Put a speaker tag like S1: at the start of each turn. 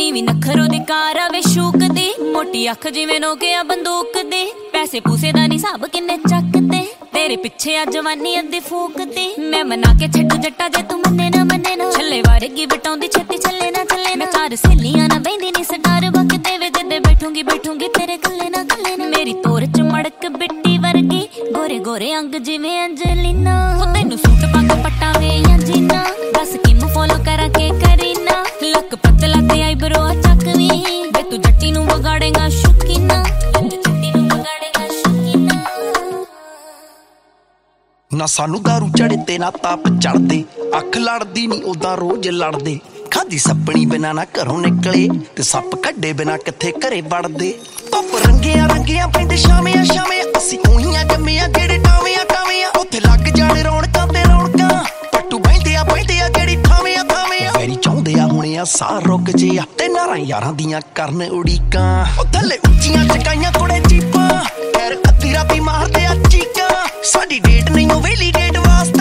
S1: नीवी नखरों दी car आवे shook दी, मोटी अख जिवें नोकिया बंदूक दी। पैसे पूसे दा नी हिसाब किन्ने चकदे, तेरे पिछे आ जवानी अद्धी फूकदी। मैं मना के छड्डू जट्टा जे तू मन्ने ना छल्ले वारगी बटाउंदी छत्ती छल्ले ना मैं चार सहेलियां ना बहिंदी नी सटार बक देवे जदे बैठूंगी तेरे कल्ले ना मेरी तोर च मड़क बिट्टी वर्गी, गोरे गोरे अंग जिवें अंजलिना। तैनू सूट पा के पट्टावे या जीना, दस किम फॉलो करा के करीना। लक पतला ते आईब्रो चकवी, वे तू जट्टी नू बगाड़ेगा शौकीना,
S2: ना सानू दारू चढ़े ते ना ताप चढ़दे, अख लड़दी नी ओदा रोज लड़दे। खादी सपनी बिना ना घरों निकले, ते सप कड्डे बिना किथे घरे वड़दे। धुप रंगिया रंगिया पैंदे शामिया शामिया, असी उहियां जम्मिया जेड़े टावियां टावियां। उत्थे लग जाने रौनकां ते रौनकां, पट्टू बहिंदे आ जेड़ी ठावियां ठावियां। मेरी चाहुंदे आ हुणे आ साह रुक जे, ते नारां यारां दियां करन उड़ीकां। ओ थल्ले उच्चियां चकाइयां कुड़े जीपां, खैर अद्धी राती मारदे आ चीकां। साडी डेट नहीं ओ वेली डेट वास्ते